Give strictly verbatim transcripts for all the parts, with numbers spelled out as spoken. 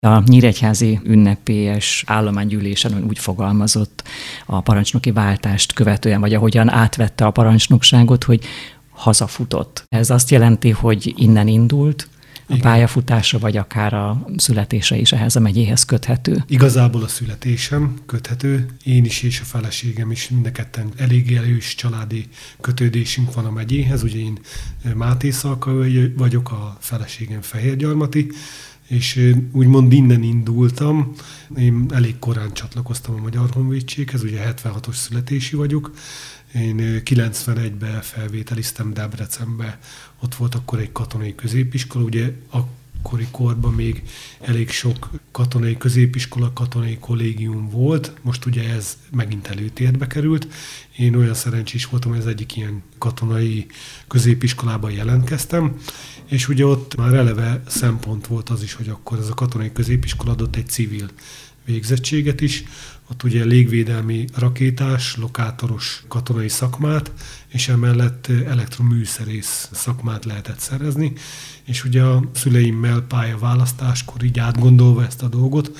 A nyíregyházi ünnepélyes állománygyűlésen úgy fogalmazott a parancsnoki váltást követően, vagy ahogyan átvette a parancsnokságot, hogy hazafutott. Ez azt jelenti, hogy innen indult a Igen. pályafutása, vagy akár a születése is ehhez a megyéhez köthető? Igazából a születésem köthető. Én is és a feleségem is mind a ketten elég erős családi kötődésünk van a megyéhez. Ugye én Máté Szalkai vagyok, a feleségem Fehérgyarmati, és úgymond innen indultam. Én elég korán csatlakoztam a Magyar Honvédséghez, ugye hetvenhatos születési vagyok. Én kilencvenegyben felvételiztem Debrecenbe, ott volt akkor egy katonai középiskola, ugye akkori korban még elég sok katonai középiskola, katonai kollégium volt, most ugye ez megint előtérbe került. Én olyan szerencsés voltam, hogy az egyik ilyen katonai középiskolában jelentkeztem, és ugye ott már eleve szempont volt az is, hogy akkor ez a katonai középiskola adott egy civil végzettséget is, ott ugye légvédelmi rakétás, lokátoros katonai szakmát, és emellett elektroműszerész szakmát lehetett szerezni, és ugye a szüleimmel pályaválasztáskor így átgondolva ezt a dolgot,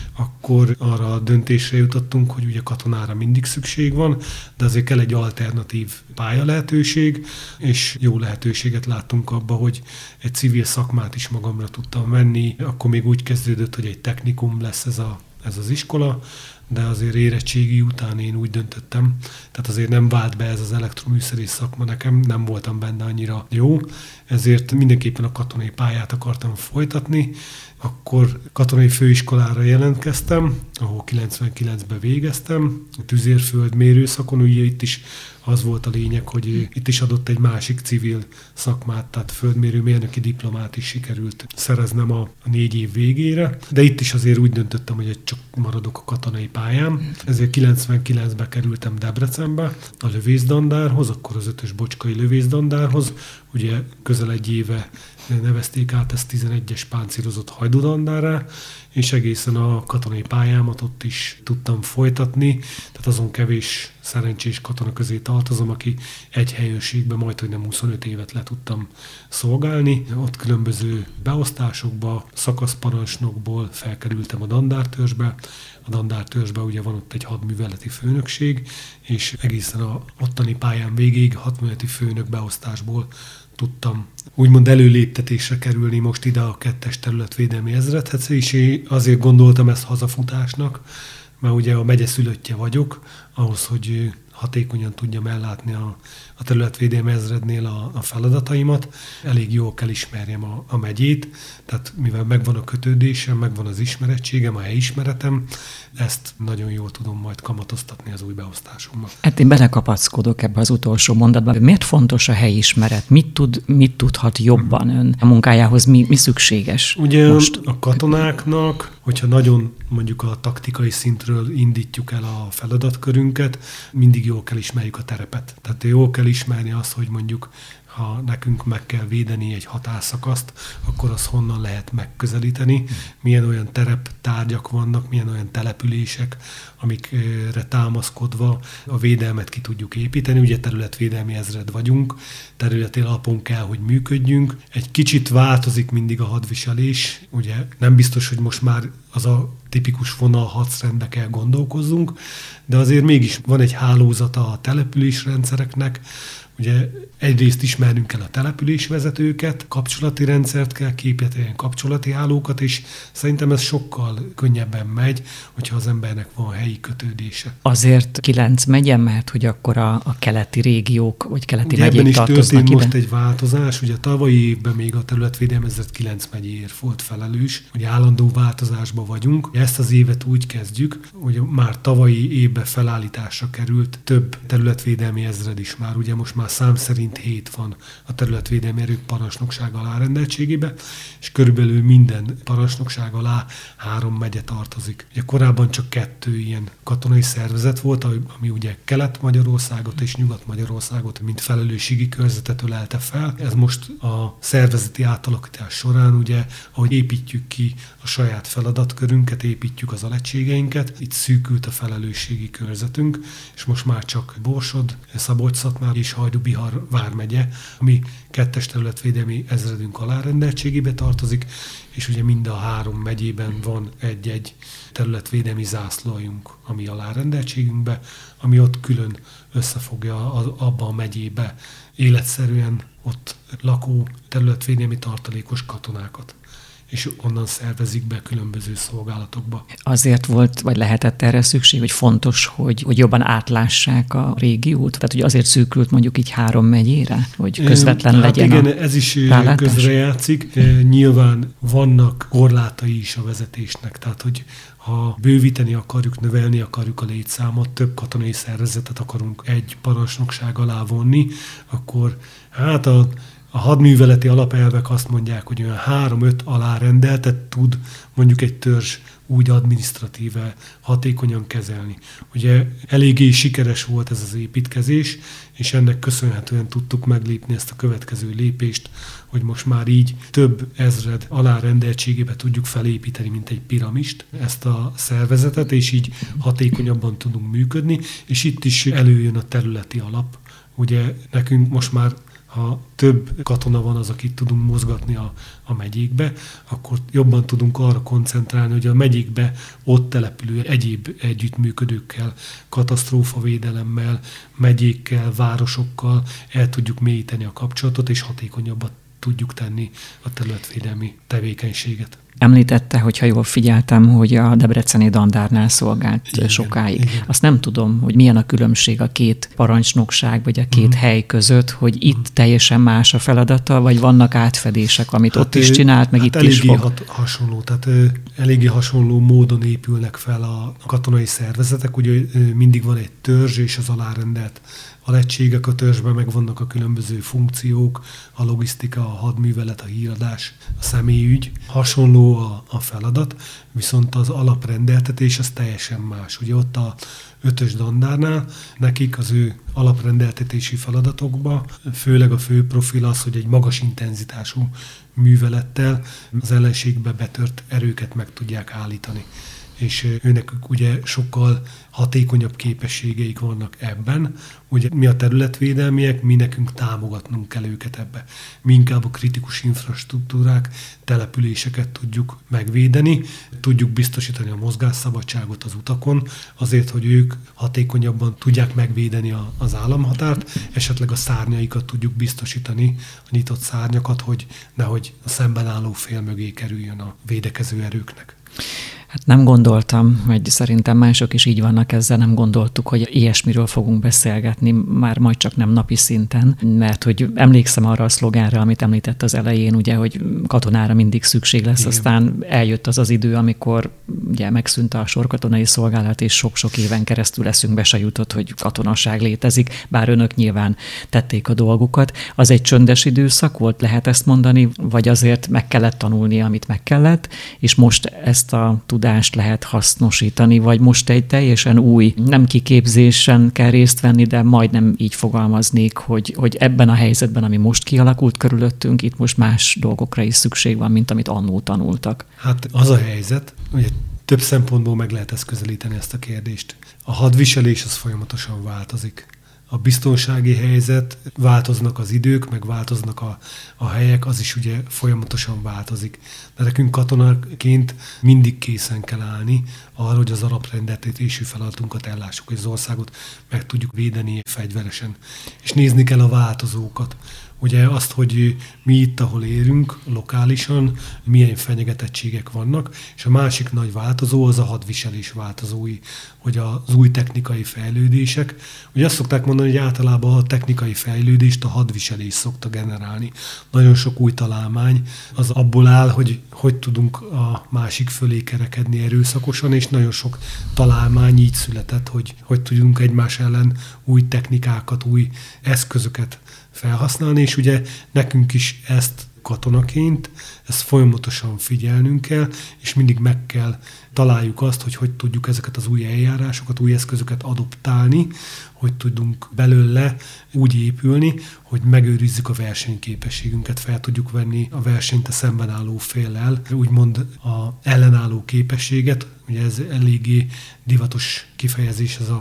akkor arra a döntésre jutottunk, hogy ugye katonára mindig szükség van, de azért kell egy alternatív pálya lehetőség, és jó lehetőséget láttunk abba, hogy egy civil szakmát is magamra tudtam venni. Akkor még úgy kezdődött, hogy egy technikum lesz ez, a, ez az iskola, de azért érettségi után én úgy döntöttem, tehát azért nem vált be ez az elektroműszerész szakma nekem, nem voltam benne annyira jó, ezért mindenképpen a katonai pályát akartam folytatni. Akkor katonai főiskolára jelentkeztem, ahol kilencvenkilencben végeztem, a tüzérföld mérőszakon, ugye itt is az volt a lényeg, hogy itt is adott egy másik civil szakmát, tehát földmérő mérnöki diplomát is sikerült szereznem a, a négy év végére, de itt is azért úgy döntöttem, hogy csak maradok a katonai pályán, ezért kilencvenkilencben kerültem Debrecenbe a lövészdandárhoz, akkor az ötös bocskai lövészdandárhoz, ugye közel egy éve nevezték át ezt tizenegyes páncélozott hajdudandárrá, és egészen a katonai pályámat ott is tudtam folytatni, tehát azon kevés szerencsés katona közé tartozom, aki egy helyőrségben majd, hogy nem huszonöt évet le tudtam szolgálni. Ott különböző beosztásokba, szakaszparancsnokból felkerültem a dandártörzsbe. A dandártörzsbe ugye van ott egy hadműveleti főnökség, és egészen a ottani pályán végéig hadműveleti főnök beosztásból tudtam úgymond előléptetésre kerülni most ide a kettes területvédelmi ezredhez, és azért gondoltam ezt hazafutásnak, mert ugye a megye szülöttje vagyok, ahhoz, hogy hatékonyan tudjam ellátni a, a területvédelmi ezrednél a, a feladataimat. Elég jól kell ismerjem a, a megyét, tehát mivel megvan a kötődésem, megvan az ismerettségem, a helyismeretem, ezt nagyon jól tudom majd kamatoztatni az új beosztásomban. Hát én belekapaszkodok ebbe az utolsó mondatba. Miért fontos a helyismeret? Mit tud, mit tudhat jobban ön a munkájához? Mi, mi szükséges ugye most? A katonáknak, hogyha nagyon mondjuk a taktikai szintről indítjuk el a feladatkörünket, mindig jól kell ismerjük a terepet. Tehát jól kell ismerni azt, hogy mondjuk ha nekünk meg kell védeni egy határszakaszt, akkor az honnan lehet megközelíteni, milyen olyan tereptárgyak vannak, milyen olyan települések, amikre támaszkodva a védelmet ki tudjuk építeni. Ugye területvédelmi ezred vagyunk, területi alapon kell, hogy működjünk. Egy kicsit változik mindig a hadviselés, ugye nem biztos, hogy most már az a tipikus vonal harcrendbe kell gondolkozzunk, de azért mégis van egy hálózata a településrendszereknek. Ugye egyrészt ismernünk kell a településvezetőket, kapcsolati rendszert kell képíteni, kapcsolati hálókat, és szerintem ez sokkal könnyebben megy, hogyha az embernek van helyi kötődése. Azért kilenc megye, mert hogy akkor a, a keleti régiók, vagy keleti ugye megyék tartoznak ide. Ebben is történt most egy változás, ugye a tavalyi évben még a területvédelmi ezred kilenc megyéért volt felelős, hogy állandó változásban vagyunk. Ezt az évet úgy kezdjük, hogy már tavalyi évben felállításra került több területvédelmi ezred is már, ugye most már szám szerint hét van a területvédelmi erők parancsnokság alárendeltségében, és körülbelül minden parancsnokság alá három megye tartozik. Ugye korábban csak kettő ilyen katonai szervezet volt, ami ugye Kelet-Magyarországot és Nyugat-Magyarországot, mint felelősségi körzetet ölelte fel. Ez most a szervezeti átalakítás során, ugye, ahogy építjük ki a saját feladatkörünket, építjük az alegységeinket, itt szűkült a felelősségi körzetünk, és most már csak Borsod, Szabolcs-Szatmár és Hajdú Hajdú-Bihar vármegye, ami kettes területvédelmi ezredünk alárendeltségébe tartozik, és ugye mind a három megyében van egy-egy területvédelmi zászlójunk, ami alárendeltségünkbe, ami ott külön összefogja abba a megyébe életszerűen ott lakó területvédelmi tartalékos katonákat, és onnan szervezik be különböző szolgálatokba. Azért volt, vagy lehetett erre szükség, hogy fontos, hogy, hogy jobban átlássák a régiót? Tehát, hogy azért szűkült mondjuk így három megyére, hogy közvetlen hát legyen igen, a ez is rálátás? közrejátszik. Nyilván vannak korlátai is a vezetésnek, tehát, hogy ha bővíteni akarjuk, növelni akarjuk a létszámot, több katonai szervezetet akarunk egy parancsnokság alá vonni, akkor hát a A hadműveleti alapelvek azt mondják, hogy olyan három-öt alárendeltet tud mondjuk egy törzs úgy adminisztratíve hatékonyan kezelni. Ugye eléggé sikeres volt ez az építkezés, és ennek köszönhetően tudtuk meglépni ezt a következő lépést, hogy most már így több ezred alárendeltségébe tudjuk felépíteni, mint egy piramist, ezt a szervezetet, és így hatékonyabban tudunk működni, és itt is előjön a területi alap. Ugye nekünk most már ha több katona van az, akit tudunk mozgatni a, a megyékbe, akkor jobban tudunk arra koncentrálni, hogy a megyékbe ott települő egyéb együttműködőkkel, katasztrófavédelemmel, megyékkel, városokkal el tudjuk mélyíteni a kapcsolatot, és hatékonyabbat tudjuk tenni a területvédelmi tevékenységet. Említette, hogyha jól figyeltem, hogy a debreceni dandárnál szolgált igen, sokáig. Igen. Azt nem tudom, hogy milyen a különbség a két parancsnokság, vagy a két uh-huh. hely között, hogy itt uh-huh. teljesen más a feladata, vagy vannak átfedések, amit hát ott is csinált, meg hát itt is fog. Hat, hasonló, tehát ö, eléggé hasonló módon épülnek fel a katonai szervezetek, ugye ö, mindig van egy törzs és az alárendelt alegységek a törzsben, meg vannak a különböző funkciók, a logisztika, a hadművelet, a híradás, a személyügy. Hasonló a, a feladat, viszont az alaprendeltetés az teljesen más. Ugye ott a ötös dandárnál nekik az ő alaprendeltetési feladatokban főleg a fő profil az, hogy egy magas intenzitású művelettel az ellenségbe betört erőket meg tudják állítani. És őnekük ugye sokkal hatékonyabb képességeik vannak ebben. Ugye mi a területvédelmiek, mi nekünk támogatnunk kell őket ebbe. Mi inkább a kritikus infrastruktúrák, településeket tudjuk megvédeni, tudjuk biztosítani a mozgásszabadságot az utakon, azért, hogy ők hatékonyabban tudják megvédeni a, az államhatárt, esetleg a szárnyaikat tudjuk biztosítani, a nyitott szárnyakat, hogy nehogy a szemben álló fél mögé kerüljön a védekező erőknek. Hát nem gondoltam, hogy szerintem mások is így vannak ezzel, nem gondoltuk, hogy ilyesmiről fogunk beszélgetni, már majd csak nem napi szinten, mert hogy emlékszem arra a szlogánra, amit említett az elején, ugye, hogy katonára mindig szükség lesz, igen. Aztán eljött az az idő, amikor ugye megszűnt a sorkatonai szolgálat, és sok-sok éven keresztül eszünkbe se jutott, hogy katonaság létezik, bár önök nyilván tették a dolgukat. Az egy csöndes időszak volt, lehet ezt mondani, vagy azért meg kellett tanulni, amit meg kellett, és most ezt a tudást lehet hasznosítani, vagy most egy teljesen új, nem kiképzésen kell részt venni, de majdnem így fogalmaznék, hogy, hogy ebben a helyzetben, ami most kialakult körülöttünk, itt most más dolgokra is szükség van, mint amit annó tanultak. Hát az a helyzet, hogy több szempontból meg lehet ezt közelíteni ezt a kérdést. A hadviselés az folyamatosan változik. A biztonsági helyzet, változnak az idők, meg változnak a, a helyek, az is ugye folyamatosan változik. De nekünk katonaként mindig készen kell állni arra, hogy az alaprendeltetésű feladatunkat ellássuk, hogy az országot meg tudjuk védeni fegyveresen. És nézni kell a változókat. Ugye azt, hogy mi itt, ahol élünk, lokálisan, milyen fenyegetettségek vannak, és a másik nagy változó az a hadviselés változói, hogy az új technikai fejlődések. Ugye azt szokták mondani, hogy általában a technikai fejlődést a hadviselés szokta generálni. Nagyon sok új találmány az abból áll, hogy hogy tudunk a másik fölé kerekedni erőszakosan, és nagyon sok találmány így született, hogy hogy tudjunk egymás ellen új technikákat, új eszközöket felhasználni, és ugye nekünk is ezt katonaként, ezt folyamatosan figyelnünk kell, és mindig meg kell találjuk azt, hogy hogy tudjuk ezeket az új eljárásokat, új eszközöket adoptálni, hogy tudunk belőle úgy épülni, hogy megőrizzük a versenyképességünket, fel tudjuk venni a versenyt a szemben álló féllel, úgymond a ellenálló képességet, ugye ez eléggé divatos kifejezés, ez a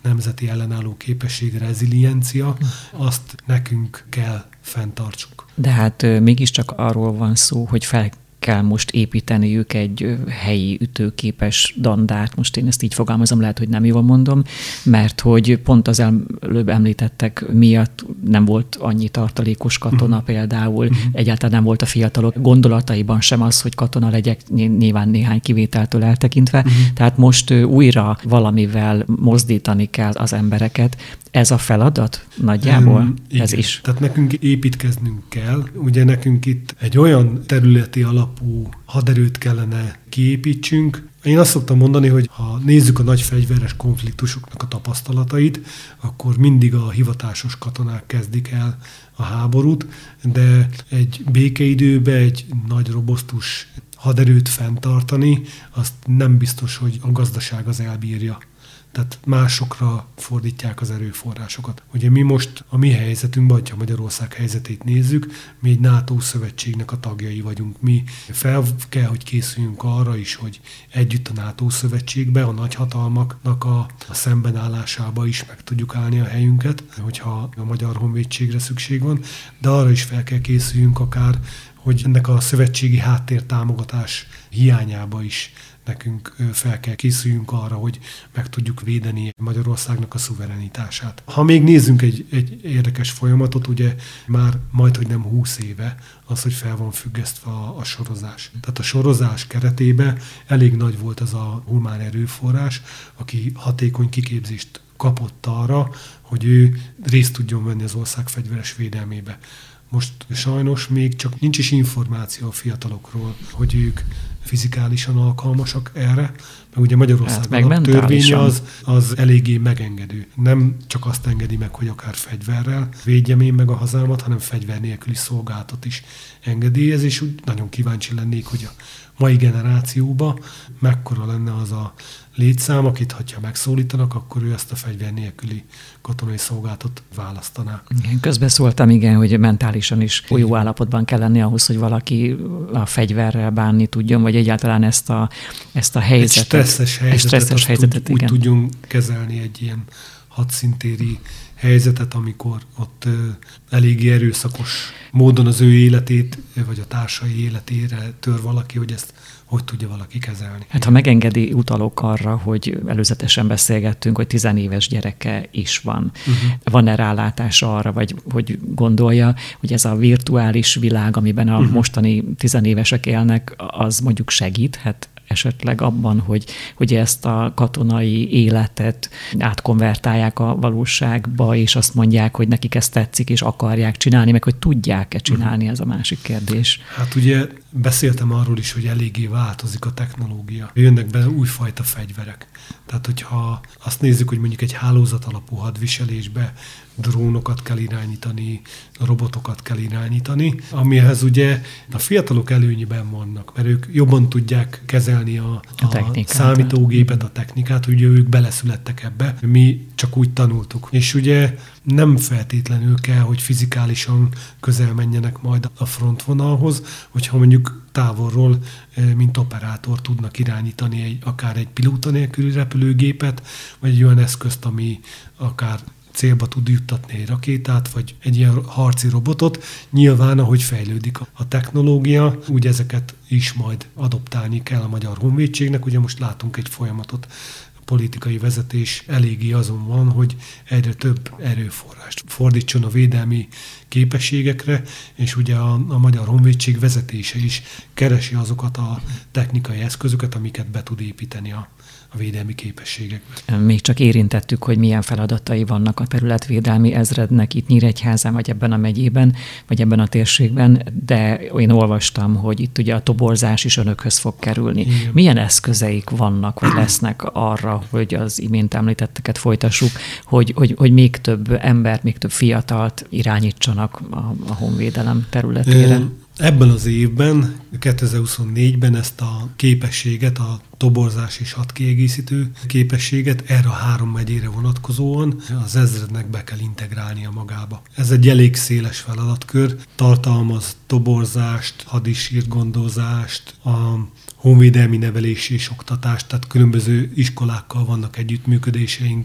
nemzeti ellenálló képesség, reziliencia, azt nekünk kell fenntartsuk. De hát mégiscsak arról van szó, hogy fel kell most építeniük egy helyi ütőképes dandát, most én ezt így fogalmazom, lehet, hogy nem jól mondom, mert hogy pont az előbb említettek miatt nem volt annyi tartalékos katona uh-huh. például, uh-huh. egyáltalán nem volt a fiatalok gondolataiban sem az, hogy katona legyek, nyilván néhány kivételtől eltekintve, uh-huh. tehát most újra valamivel mozdítani kell az embereket. Ez a feladat nagyjából? Um, ez is. Tehát nekünk építkeznünk kell. Ugye nekünk itt egy olyan területi alapú haderőt kellene kiépítsünk. Én azt szoktam mondani, hogy ha nézzük a nagy fegyveres konfliktusoknak a tapasztalatait, akkor mindig a hivatásos katonák kezdik el a háborút, de egy békeidőben egy nagy robosztus haderőt fenntartani, azt nem biztos, hogy a gazdaság az elbírja. Tehát másokra fordítják az erőforrásokat. Ugye mi most a mi helyzetünkben, ha Magyarország helyzetét nézzük, mi egy NATO szövetségnek a tagjai vagyunk. Mi fel kell, hogy készüljünk arra is, hogy együtt a NATO szövetségbe, a nagyhatalmaknak a, a szembenállásába is meg tudjuk állni a helyünket, hogyha a Magyar Honvédségre szükség van, de arra is fel kell készüljünk akár, hogy ennek a szövetségi háttértámogatás hiányába is nekünk fel kell készüljünk arra, hogy meg tudjuk védeni Magyarországnak a szuverenitását. Ha még nézzünk egy, egy érdekes folyamatot, ugye már majdhogy nem húsz éve az, hogy fel van függesztve a, a sorozás. Tehát a sorozás keretében elég nagy volt az a humán erőforrás, aki hatékony kiképzést kapott arra, hogy ő részt tudjon venni az ország fegyveres védelmébe. Most sajnos még csak nincs is információ a fiatalokról, hogy ők fizikálisan alkalmasak erre, mert ugye Magyarországon hát a törvény az, az eléggé megengedő. Nem csak azt engedi meg, hogy akár fegyverrel védjem én meg a hazámat, hanem fegyver nélküli szolgálatot is engedélyez, és úgy nagyon kíváncsi lennék, hogy a mai generációban mekkora lenne az a létszám, akit, ha megszólítanak, akkor ő ezt a fegyver nélküli katonai szolgálatot választaná. Igen, közbeszóltam, igen, hogy mentálisan is jó állapotban kell lenni ahhoz, hogy valaki a fegyverrel bánni tudjon, vagy egyáltalán ezt a, ezt a helyzetet. Egy stresszes helyzetet, egy stresszes helyzetet tud, úgy tudjunk kezelni egy ilyen hadszintéri helyzetet, amikor ott uh, eléggé erőszakos módon az ő életét, vagy a társai életére tör valaki, hogy ezt hogy tudja valaki kezelni. Hát ha megengedi, utalok arra, hogy előzetesen beszélgettünk, hogy tizenéves gyereke is van. Uh-huh. Van-e rálátása arra, vagy hogy gondolja, hogy ez a virtuális világ, amiben a uh-huh. mostani tizenévesek élnek, az mondjuk segíthet esetleg abban, hogy, hogy ezt a katonai életet átkonvertálják a valóságba, és azt mondják, hogy nekik ezt tetszik, és akarják csinálni, meg hogy tudják-e csinálni, ez a másik kérdés. Hát ugye beszéltem arról is, hogy eléggé változik a technológia. Jönnek be újfajta fegyverek. Tehát, hogyha azt nézzük, hogy mondjuk egy hálózat alapú hadviselésbe drónokat kell irányítani, robotokat kell irányítani, amihez ugye a fiatalok előnyben vannak, mert ők jobban tudják kezelni a, a, a számítógépet, a technikát, ugye ők beleszülettek ebbe, mi csak úgy tanultuk. És ugye nem feltétlenül kell, hogy fizikálisan közel menjenek majd a frontvonalhoz, hogyha mondjuk távolról, mint operátor tudnak irányítani egy, akár egy pilóta nélküli repülőgépet, vagy egy olyan eszközt, ami akár célba tud juttatni egy rakétát, vagy egy ilyen harci robotot. Nyilván, ahogy fejlődik a technológia, úgy ezeket is majd adoptálni kell a Magyar Honvédségnek. Ugye most látunk egy folyamatot, a politikai vezetés eléggé azon van, hogy egyre több erőforrást fordítson a védelmi képességekre, és ugye a, a Magyar Honvédség vezetése is keresi azokat a technikai eszközöket, amiket be tud építeni a a védelmi képességekbe. Még csak érintettük, hogy milyen feladatai vannak a területvédelmi ezrednek itt Nyíregyházán, vagy ebben a megyében, vagy ebben a térségben, de én olvastam, hogy itt ugye a toborzás is önökhöz fog kerülni. Igen. Milyen eszközeik vannak, vagy lesznek arra, hogy az imént említetteket folytassuk, hogy, hogy, hogy még több embert, még több fiatalt irányítsanak a, a honvédelem területére? Ö- Ebben az évben, kétezer-huszonnégyben ezt a képességet, a toborzás és hadkiegészítő képességet erre a három megyére vonatkozóan az ezrednek be kell integrálnia magába. Ez egy elég széles feladatkör, tartalmaz toborzást, hadisírgondozást, a honvédelmi nevelési és oktatást, tehát különböző iskolákkal vannak együttműködéseink,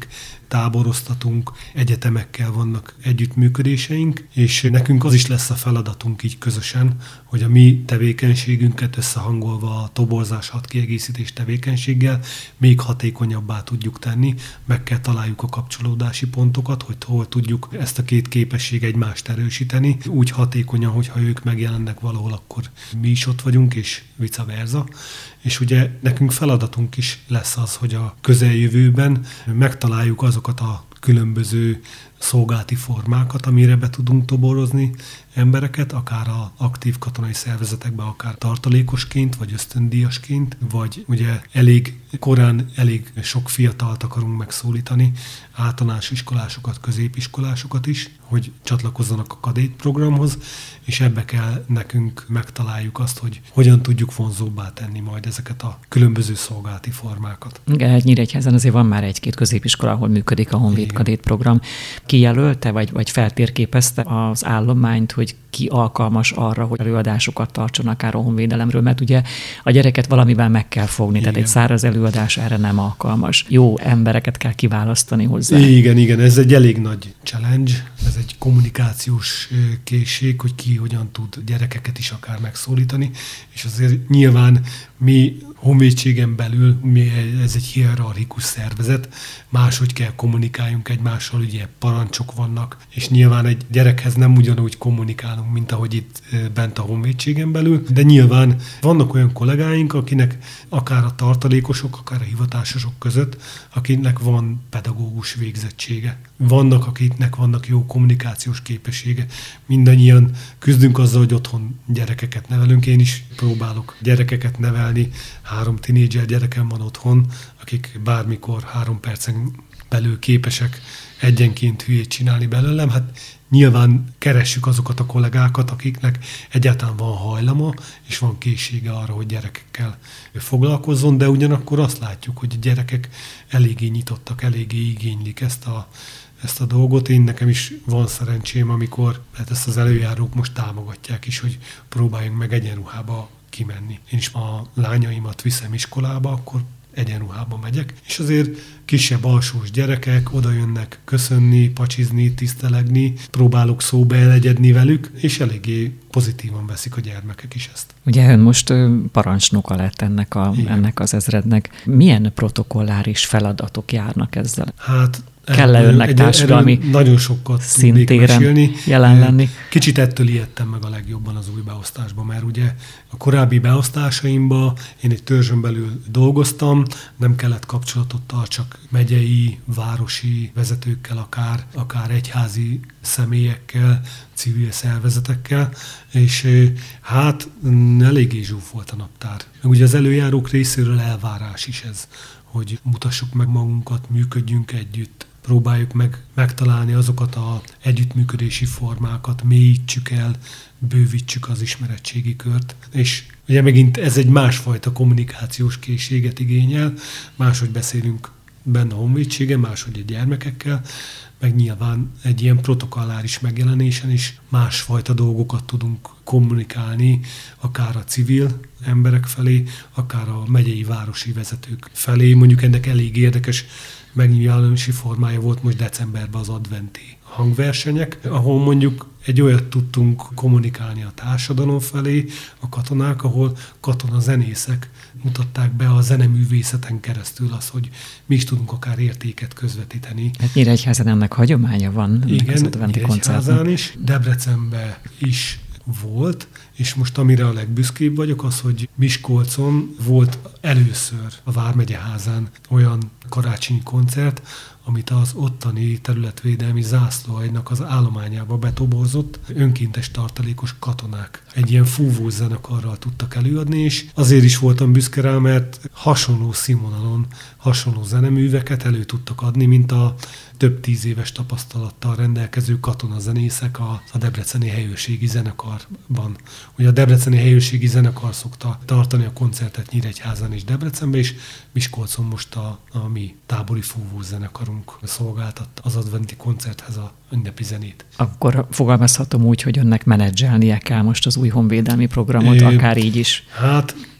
táboroztatunk, egyetemekkel vannak együttműködéseink, és nekünk az is lesz a feladatunk így közösen, hogy a mi tevékenységünket összehangolva a toborzás hat kiegészítés tevékenységgel még hatékonyabbá tudjuk tenni, meg kell találjuk a kapcsolódási pontokat, hogy hol tudjuk ezt a két képesség egymást erősíteni, úgy hatékonyan, hogyha ők megjelennek valahol, akkor mi is ott vagyunk, és vice versa. És ugye nekünk feladatunk is lesz az, hogy a közeljövőben megtaláljuk azokat a különböző szolgálati formákat, amire be tudunk toborozni embereket, akár az aktív katonai szervezetekben, akár tartalékosként, vagy ösztöndíjasként, vagy ugye elég korán elég sok fiatalt akarunk megszólítani, általános iskolásokat, középiskolásokat is, hogy csatlakozzanak a kadét programhoz, és ebbe kell nekünk megtaláljuk azt, hogy hogyan tudjuk vonzóbbá tenni majd ezeket a különböző szolgálati formákat. Igen, egy Nyíregyházán azért van már egy-két középiskola, ahol működik a Honvéd kadét program. Kijelölte, vagy, vagy feltérképezte az állományt, hogy ki alkalmas arra, hogy előadásokat tartson akár a honvédelemről, mert ugye a gyereket valamivel meg kell fogni, igen. Tehát egy száraz előadás erre nem alkalmas. Jó embereket kell kiválasztani hozzá. Igen, igen, ez egy elég nagy challenge, ez egy kommunikációs készség, hogy ki hogyan tud gyerekeket is akár megszólítani, és azért nyilván mi honvédségen belül, mi ez egy hierarchikus szervezet, máshogy kell kommunikáljunk egymással, ugye parancsok vannak, és nyilván egy gyerekhez nem ugyanúgy kommunikálunk, mint ahogy itt bent a honvédségen belül, de nyilván vannak olyan kollégáink, akinek akár a tartalékosok, akár a hivatásosok között, akinek van pedagógus végzettsége. Vannak, akiknek vannak jó kommunikációs képessége. Mindannyian küzdünk azzal, hogy otthon gyerekeket nevelünk. Én is próbálok gyerekeket nevelni. Három tinédzser gyerekem van otthon, akik bármikor három percen belül képesek egyenként hülyét csinálni belőlem. Hát nyilván keressük azokat a kollégákat, akiknek egyáltalán van hajlama, és van készsége arra, hogy gyerekekkel foglalkozzon, de ugyanakkor azt látjuk, hogy a gyerekek eléggé nyitottak, eléggé igénylik ezt a, ezt a dolgot. Én nekem is van szerencsém, amikor hát ezt az előjárók most támogatják is, hogy próbáljunk meg egyenruhába kimenni. Én is a lányaimat viszem iskolába, akkor egyenruhába megyek, és azért kisebb alsós gyerekek oda jönnek köszönni, pacsizni, tisztelegni, próbálok szóba elegyedni velük, és eléggé pozitívan veszik a gyermekek is ezt. Ugye ön most parancsnoka lett ennek, a, ennek az ezrednek. Milyen protokolláris feladatok járnak ezzel? Hát kell-e önnek társadalmi nagyon sokat szintéren jelen lenni? Kicsit ettől ijedtem meg a legjobban az új beosztásban, mert ugye a korábbi beosztásaimban én egy törzsön belül dolgoztam, nem kellett kapcsolatot tartsak megyei, városi vezetőkkel, akár, akár egyházi személyekkel, civil szervezetekkel, és hát eléggé zsúf volt a naptár. Meg ugye az előjárók részéről elvárás is ez, hogy mutassuk meg magunkat, működjünk együtt, próbáljuk meg megtalálni azokat az együttműködési formákat, mélyítsük el, bővítsük az ismeretségi kört. És ugye megint ez egy másfajta kommunikációs készséget igényel, máshogy beszélünk benne a honvédségen, máshogy a gyermekekkel, meg nyilván egy ilyen protokolláris megjelenésen is másfajta dolgokat tudunk kommunikálni, akár a civil emberek felé, akár a megyei városi vezetők felé. Mondjuk ennek elég érdekes megnyilvánulási formája volt most decemberben az adventi hangversenyek, ahol mondjuk egy olyat tudtunk kommunikálni a társadalom felé, a katonák, ahol katonazenészek mutatták be a zeneművészeten keresztül az, hogy mi is tudunk akár értéket közvetíteni. Hát Nyíregyházán ennek hagyománya van. Igen, Nyíregyházán is, Debrecenben is volt, és most amire a legbüszkébb vagyok, az, hogy Miskolcon volt először a Vármegyeházán olyan karácsonyi koncert, amit az ottani területvédelmi zászlóaljnak az állományába betoborzott önkéntes tartalékos katonák. Egy ilyen fúvós zenekarral tudtak előadni, és azért is voltam büszke rá, mert hasonló színvonalon, hasonló zeneműveket elő tudtak adni, mint a több tíz éves tapasztalattal rendelkező katonazenészek a, a Debreceni Helyőrségi Zenekarban. Ugye a Debreceni Helyőrségi Zenekar szokta tartani a koncertet Nyíregyházán és Debrecenben, és Miskolcon most a, a mi tábori fúvós zenekarunk szolgáltatta az adventi koncerthez a ünnepi zenét. Akkor fogalmazhatom úgy, hogy önnek menedzselnie kell most az új honvédelmi programot, é, akár így is. Hát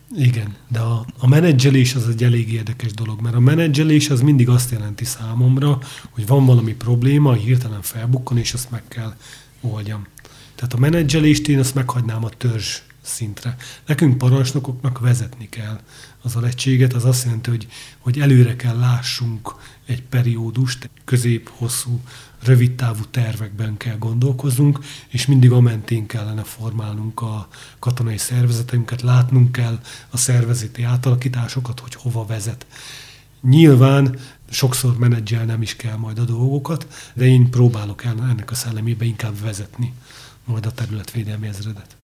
Igen, de a, a menedzselés az egy elég érdekes dolog, mert a menedzselés az mindig azt jelenti számomra, hogy van valami probléma, hirtelen felbukkan, és azt meg kell oldjam. Tehát a menedzselést én azt meghagynám a törzs szintre. Nekünk parancsnokoknak vezetni kell az alegységet, az azt jelenti, hogy, hogy előre kell lássunk egy periódust, közép-hosszú, rövidtávú tervekben kell gondolkoznunk, és mindig a mentén kellene formálnunk a katonai szervezetünket, látnunk kell a szervezeti átalakításokat, hogy hova vezet. Nyilván sokszor menedzselnem is kell majd a dolgokat, de én próbálok el ennek a szellemébe inkább vezetni majd a területvédelmi ezredet.